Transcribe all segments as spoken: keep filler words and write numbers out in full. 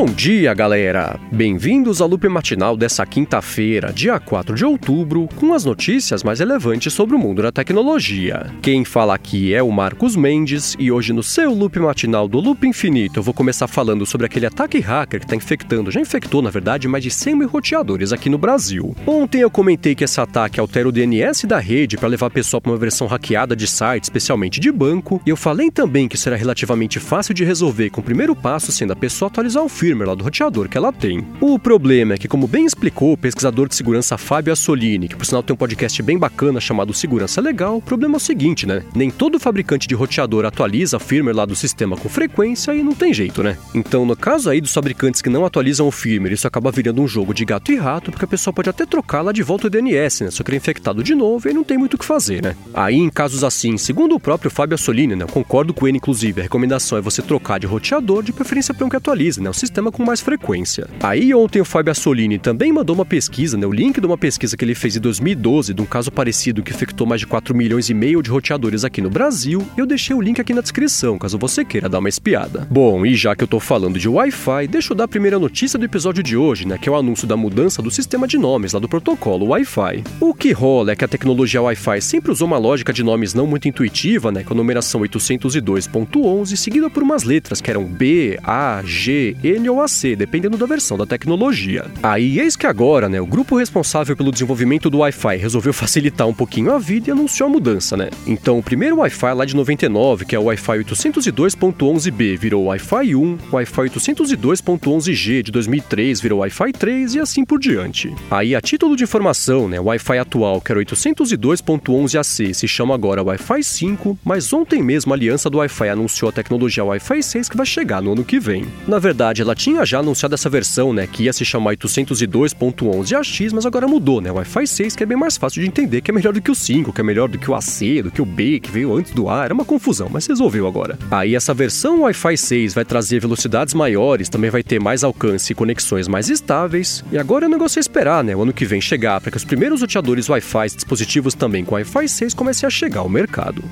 Bom dia, galera! Bem-vindos ao Loop Matinal dessa quinta-feira, dia quatro de outubro, com as notícias mais relevantes sobre o mundo da tecnologia. Quem fala aqui é o Marcos Mendes, e hoje no seu Loop Matinal do Loop Infinito eu vou começar falando sobre aquele ataque hacker que está infectando, já infectou na verdade, mais de cem mil roteadores aqui no Brasil. Ontem eu comentei que esse ataque altera o D N S da rede para levar a pessoa para uma versão hackeada de site, especialmente de banco, e eu falei também que isso era relativamente fácil de resolver, com o primeiro passo sendo a pessoa atualizar o firmware lá do roteador que ela tem. O problema é que, como bem explicou o pesquisador de segurança Fábio Assolini, que por sinal tem um podcast bem bacana chamado Segurança Legal, o problema é o seguinte, né? Nem todo fabricante de roteador atualiza o firmware lá do sistema com frequência e não tem jeito, né? Então, no caso aí dos fabricantes que não atualizam o firmware, isso acaba virando um jogo de gato e rato, porque a pessoa pode até trocar lá de volta o D N S, né? Só que ele é infectado de novo e não tem muito o que fazer, né? Aí, em casos assim, segundo o próprio Fábio Assolini, né? Eu concordo com ele, inclusive, a recomendação é você trocar de roteador, de preferência para um que atualize, né? O sistema com mais frequência. Aí ontem o Fábio Assolini também mandou uma pesquisa, né, o link de uma pesquisa que ele fez em dois mil e doze, de um caso parecido que infectou mais de quatro milhões e meio de roteadores aqui no Brasil, e eu deixei o link aqui na descrição, caso você queira dar uma espiada. Bom, e já que eu tô falando de Wi-Fi, deixa eu dar a primeira notícia do episódio de hoje, né, que é o anúncio da mudança do sistema de nomes lá do protocolo Wi-Fi. O que rola é que a tecnologia Wi-Fi sempre usou uma lógica de nomes não muito intuitiva, né, com a numeração oitocentos e dois ponto onze, seguida por umas letras que eram B, A, G, N ou A C, dependendo da versão da tecnologia. Aí, eis que agora, né, o grupo responsável pelo desenvolvimento do Wi-Fi resolveu facilitar um pouquinho a vida e anunciou a mudança, né? Então, o primeiro Wi-Fi lá de noventa e nove, que é o Wi-Fi oitocentos e dois ponto onze B, virou Wi-Fi um, o Wi-Fi oitocentos e dois ponto onze G de dois mil e três virou Wi-Fi três e assim por diante. Aí, a título de informação, né, o Wi-Fi atual, que era oitocentos e dois ponto onze A C, se chama agora Wi-Fi cinco, mas ontem mesmo a aliança do Wi-Fi anunciou a tecnologia Wi-Fi seis que vai chegar no ano que vem. Na verdade, ela tinha já anunciado essa versão, né, que ia se chamar oitocentos e dois ponto onze A X, mas agora mudou, né, o Wi-Fi seis, que é bem mais fácil de entender, que é melhor do que o cinco, que é melhor do que o A C, do que o B, que veio antes do A, era uma confusão, mas resolveu agora. Aí essa versão Wi-Fi seis vai trazer velocidades maiores, também vai ter mais alcance e conexões mais estáveis, e agora o negócio é esperar, né, o ano que vem chegar, para que os primeiros roteadores Wi-Fi e dispositivos também com Wi-Fi seis comecem a chegar ao mercado.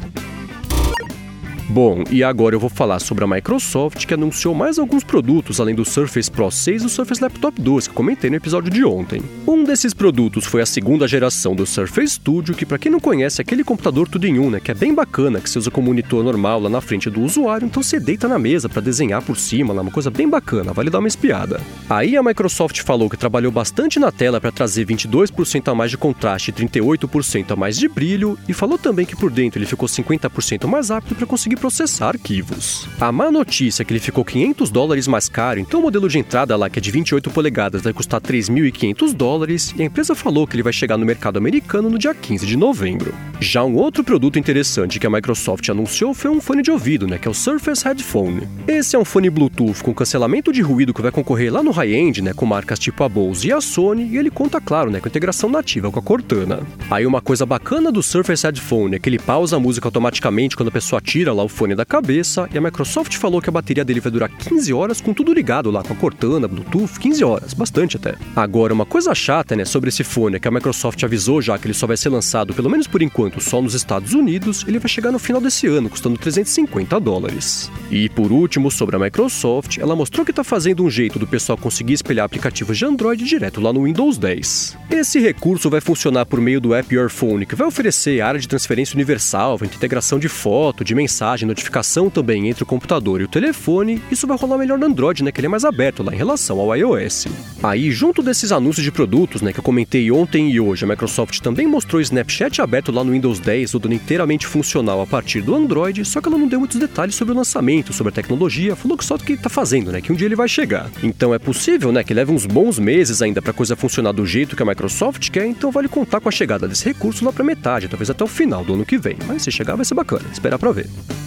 Bom, e agora eu vou falar sobre a Microsoft, que anunciou mais alguns produtos, além do Surface Pro seis e do Surface Laptop dois, que eu comentei no episódio de ontem. Um desses produtos foi a segunda geração do Surface Studio, que pra quem não conhece é aquele computador tudo em um, né, que é bem bacana, que você usa como monitor normal lá na frente do usuário, então você deita na mesa pra desenhar por cima, lá, uma coisa bem bacana, vale dar uma espiada. Aí a Microsoft falou que trabalhou bastante na tela para trazer vinte e dois por cento a mais de contraste e trinta e oito por cento a mais de brilho, e falou também que por dentro ele ficou cinquenta por cento mais rápido para conseguir processar arquivos. A má notícia é que ele ficou quinhentos dólares mais caro, então o modelo de entrada lá, que é de vinte e oito polegadas, vai custar três mil e quinhentos dólares, e a empresa falou que ele vai chegar no mercado americano no dia quinze de novembro. Já um outro produto interessante que a Microsoft anunciou foi um fone de ouvido, né, que é o Surface Headphone. Esse é um fone Bluetooth com cancelamento de ruído que vai concorrer lá no high-end, né, com marcas tipo a Bose e a Sony, e ele conta, claro, né, com integração nativa com a Cortana. Aí uma coisa bacana do Surface Headphone é que ele pausa a música automaticamente quando a pessoa tira lá o fone da cabeça, e a Microsoft falou que a bateria dele vai durar quinze horas com tudo ligado lá, com a Cortana, Bluetooth, quinze horas, bastante até. Agora, uma coisa chata, né, sobre esse fone é que a Microsoft avisou já que ele só vai ser lançado, pelo menos por enquanto, só nos Estados Unidos, ele vai chegar no final desse ano, custando trezentos e cinquenta dólares. E por último, sobre a Microsoft, ela mostrou que tá fazendo um jeito do pessoal conseguir espelhar aplicativos de Android direto lá no Windows dez. Esse recurso vai funcionar por meio do App Your Phone, que vai oferecer área de transferência universal, vai ter integração de foto, de mensagem, notificação também entre o computador e o telefone. Isso vai rolar melhor no Android, né, que ele é mais aberto lá em relação ao iOS. Aí, junto desses anúncios de produtos, né, que eu comentei ontem e hoje, a Microsoft também mostrou o Snapchat aberto lá no Windows dez, rodando inteiramente funcional a partir do Android, só que ela não deu muitos detalhes sobre o lançamento, sobre a tecnologia, falou que só do que tá fazendo, né, que um dia ele vai chegar. Então é possível, né, que leve uns bons meses ainda pra coisa funcionar do jeito que a Microsoft quer, então vale contar com a chegada desse recurso lá pra metade, talvez até o final do ano que vem, mas se chegar vai ser bacana, esperar pra ver.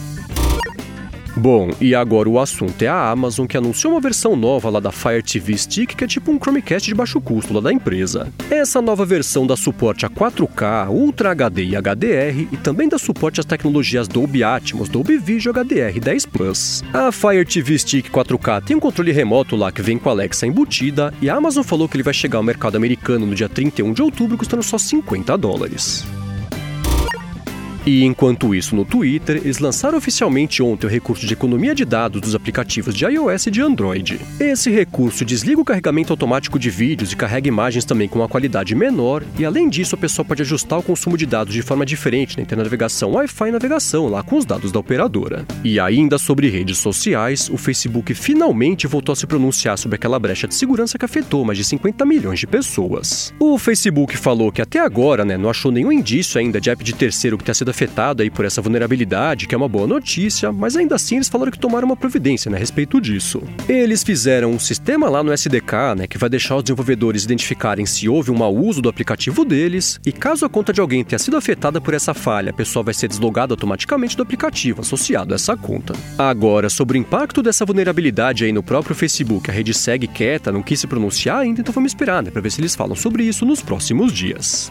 Bom, e agora o assunto é a Amazon, que anunciou uma versão nova lá da Fire T V Stick, que é tipo um Chromecast de baixo custo lá da empresa. Essa nova versão dá suporte a quatro K, Ultra H D e H D R, e também dá suporte às tecnologias Dolby Atmos, Dolby Vision H D R dez Plus. A Fire T V Stick quatro K tem um controle remoto lá que vem com a Alexa embutida, e a Amazon falou que ele vai chegar ao mercado americano no dia trinta e um de outubro, custando só cinquenta dólares. E enquanto isso, no Twitter, eles lançaram oficialmente ontem o recurso de economia de dados dos aplicativos de iOS e de Android. Esse recurso desliga o carregamento automático de vídeos e carrega imagens também com uma qualidade menor, e além disso a pessoa pode ajustar o consumo de dados de forma diferente, né, entre navegação Wi-Fi e navegação lá com os dados da operadora. E ainda sobre redes sociais, o Facebook finalmente voltou a se pronunciar sobre aquela brecha de segurança que afetou mais de cinquenta milhões de pessoas. O Facebook falou que até agora, né, não achou nenhum indício ainda de app de terceiro que tenha sido afetado aí por essa vulnerabilidade, que é uma boa notícia, mas ainda assim eles falaram que tomaram uma providência, né, a respeito disso. Eles fizeram um sistema lá no S D K, né, que vai deixar os desenvolvedores identificarem se houve um mau uso do aplicativo deles, e caso a conta de alguém tenha sido afetada por essa falha, a pessoa vai ser deslogada automaticamente do aplicativo associado a essa conta. Agora, sobre o impacto dessa vulnerabilidade aí no próprio Facebook, a rede segue quieta, não quis se pronunciar ainda, então vamos esperar, né, para ver se eles falam sobre isso nos próximos dias.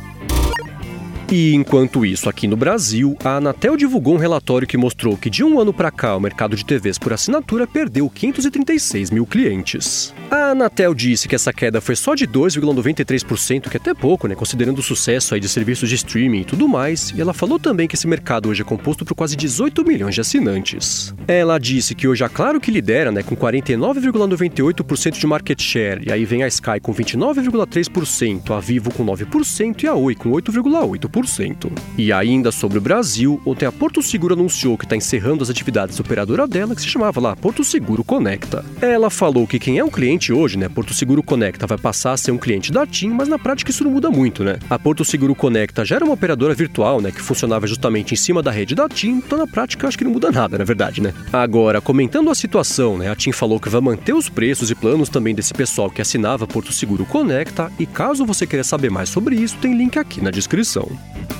E enquanto isso, aqui no Brasil, a Anatel divulgou um relatório que mostrou que de um ano para cá o mercado de T Vs por assinatura perdeu quinhentos e trinta e seis mil clientes. A Anatel disse que essa queda foi só de dois vírgula noventa e três por cento, que é até pouco, né, considerando o sucesso aí de serviços de streaming e tudo mais, e ela falou também que esse mercado hoje é composto por quase dezoito milhões de assinantes. Ela disse que hoje a Claro que lidera, né, com quarenta e nove vírgula noventa e oito por cento de market share, e aí vem a Sky com vinte e nove vírgula três por cento, a Vivo com nove por cento e a Oi com oito vírgula oito por cento. E ainda sobre o Brasil, ontem a Porto Seguro anunciou que está encerrando as atividades da operadora dela, que se chamava lá Porto Seguro Conecta. Ela falou que quem é um cliente hoje, né, Porto Seguro Conecta, vai passar a ser um cliente da TIM, mas na prática isso não muda muito, né? A Porto Seguro Conecta já era uma operadora virtual, né, que funcionava justamente em cima da rede da TIM, então na prática acho que não muda nada, na verdade, né? Agora, comentando a situação, né, a TIM falou que vai manter os preços e planos também desse pessoal que assinava Porto Seguro Conecta, e caso você queira saber mais sobre isso, tem link aqui na descrição.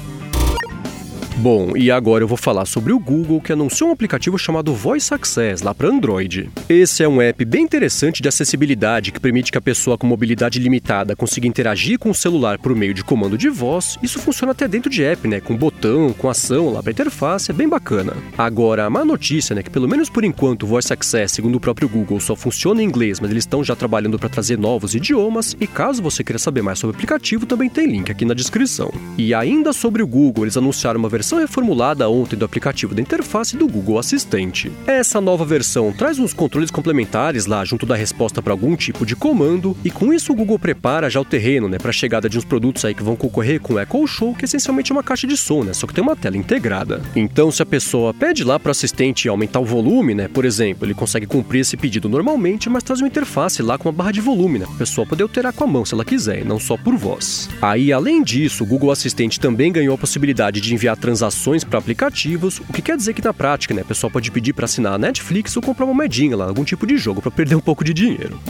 Bom, e agora eu vou falar sobre o Google, que anunciou um aplicativo chamado Voice Access lá para Android. Esse é um app bem interessante de acessibilidade que permite que a pessoa com mobilidade limitada consiga interagir com o celular por meio de comando de voz. Isso funciona até dentro de app, né, com botão, com ação lá para interface, é bem bacana. Agora, a má notícia, né, que pelo menos por enquanto o Voice Access, segundo o próprio Google, só funciona em inglês, mas eles estão já trabalhando para trazer novos idiomas, e caso você queira saber mais sobre o aplicativo, também tem link aqui na descrição. E ainda sobre o Google, eles anunciaram uma versão reformulada ontem do aplicativo da interface do Google Assistente. Essa nova versão traz uns controles complementares lá junto da resposta para algum tipo de comando, e com isso o Google prepara já o terreno, né, para a chegada de uns produtos aí que vão concorrer com o Echo Show, que essencialmente é uma caixa de som, né, só que tem uma tela integrada. Então, se a pessoa pede lá para o assistente aumentar o volume, né, por exemplo, ele consegue cumprir esse pedido normalmente, mas traz uma interface lá com uma barra de volume, né, para a pessoa poder alterar com a mão se ela quiser, e não só por voz. Aí, além disso, o Google Assistente também ganhou a possibilidade de enviar transações para aplicativos, o que quer dizer que na prática, né, a pessoa pode pedir para assinar a Netflix ou comprar uma moedinha lá, algum tipo de jogo para perder um pouco de dinheiro.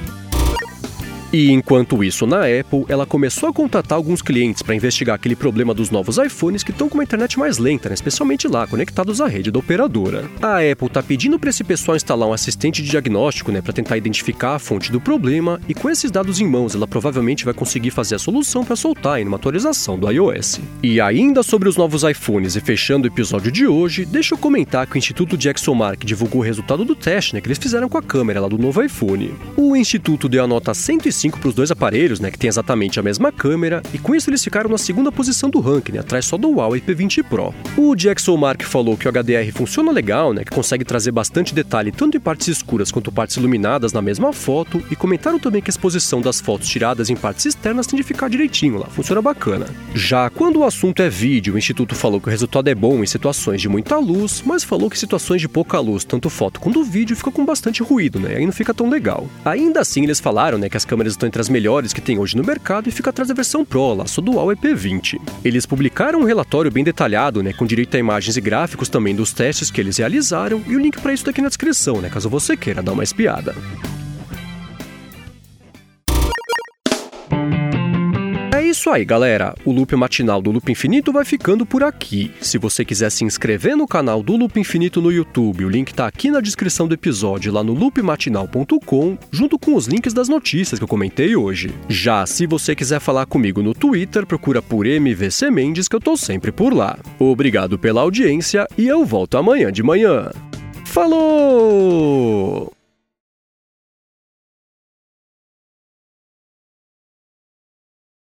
E enquanto isso, na Apple, ela começou a contatar alguns clientes para investigar aquele problema dos novos iPhones que estão com uma internet mais lenta, né? Especialmente lá, conectados à rede da operadora. A Apple está pedindo para esse pessoal instalar um assistente de diagnóstico, né, para tentar identificar a fonte do problema, e com esses dados em mãos, ela provavelmente vai conseguir fazer a solução para soltar aí numa atualização do iOS. E ainda sobre os novos iPhones, e fechando o episódio de hoje, deixa eu comentar que o Instituto de ExoMark divulgou o resultado do teste, né, que eles fizeram com a câmera lá do novo iPhone. O Instituto deu a nota cento e cinco para os dois aparelhos, né, que tem exatamente a mesma câmera, e com isso eles ficaram na segunda posição do ranking, né, atrás só do Huawei P vinte Pro. O de ExoMark falou que o H D R funciona legal, né, que consegue trazer bastante detalhe tanto em partes escuras quanto partes iluminadas na mesma foto, e comentaram também que a exposição das fotos tiradas em partes externas tem de ficar direitinho lá, funciona bacana. Já quando o assunto é vídeo, o Instituto falou que o resultado é bom em situações de muita luz, mas falou que em situações de pouca luz, tanto foto quanto vídeo, fica com bastante ruído, né, aí não fica tão legal. Ainda assim, eles falaram, né, que as câmeras estão entre as melhores que tem hoje no mercado e fica atrás da versão Pro, lá só do Huawei P vinte. Eles publicaram um relatório bem detalhado, né, com direito a imagens e gráficos também dos testes que eles realizaram, e o link para isso tá aqui na descrição, né, caso você queira dar uma espiada. É isso aí, galera. O Loop Matinal do Loop Infinito vai ficando por aqui. Se você quiser se inscrever no canal do Loop Infinito no YouTube, o link tá aqui na descrição do episódio, lá no loop matinal ponto com, junto com os links das notícias que eu comentei hoje. Já se você quiser falar comigo no Twitter, procura por M V C Mendes, que eu tô sempre por lá. Obrigado pela audiência e eu volto amanhã de manhã. Falou!